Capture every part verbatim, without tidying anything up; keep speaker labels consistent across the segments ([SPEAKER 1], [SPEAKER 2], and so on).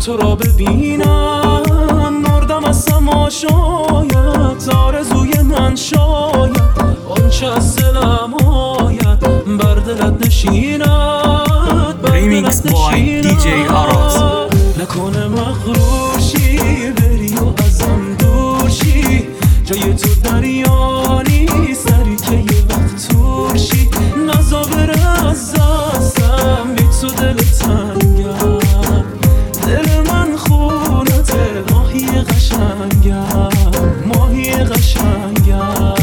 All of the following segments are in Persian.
[SPEAKER 1] تو را ببینم مردم از تماشایت، آرزوی من شاید آنچه از دلم آید بر دلت نشیند، بر
[SPEAKER 2] ریمیکس
[SPEAKER 1] دلت
[SPEAKER 2] بای دی جی آراز.
[SPEAKER 1] نکنه مغرور شی بری و ازم دور شی، جای تو دریا نیست دری که یه وقت تور شی، نزا بره از دستم بی تو دل تنگم، دل من خونته ماهی قشنگم، ماهی قشنگم.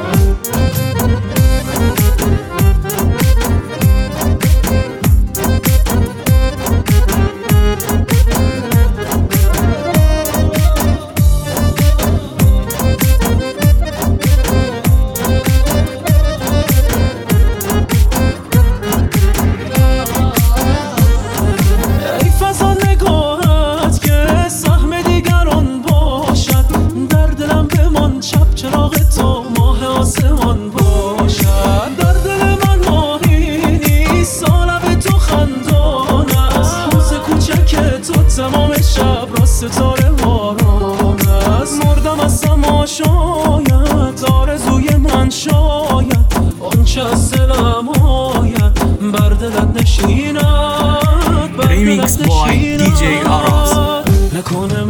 [SPEAKER 1] چراغ تو ماه آسمان باشد، در دل من ماهی نیست سالب تو خندان است، حوض کوچک تو تمام شب را ستاره باران است، مردم از تماشایت، آرزوی من شاید آنچه از دلم آید بر دلت نشیند، بر دلت نشیند.
[SPEAKER 2] ریمیکس بای دی جی آراز.
[SPEAKER 1] نکنه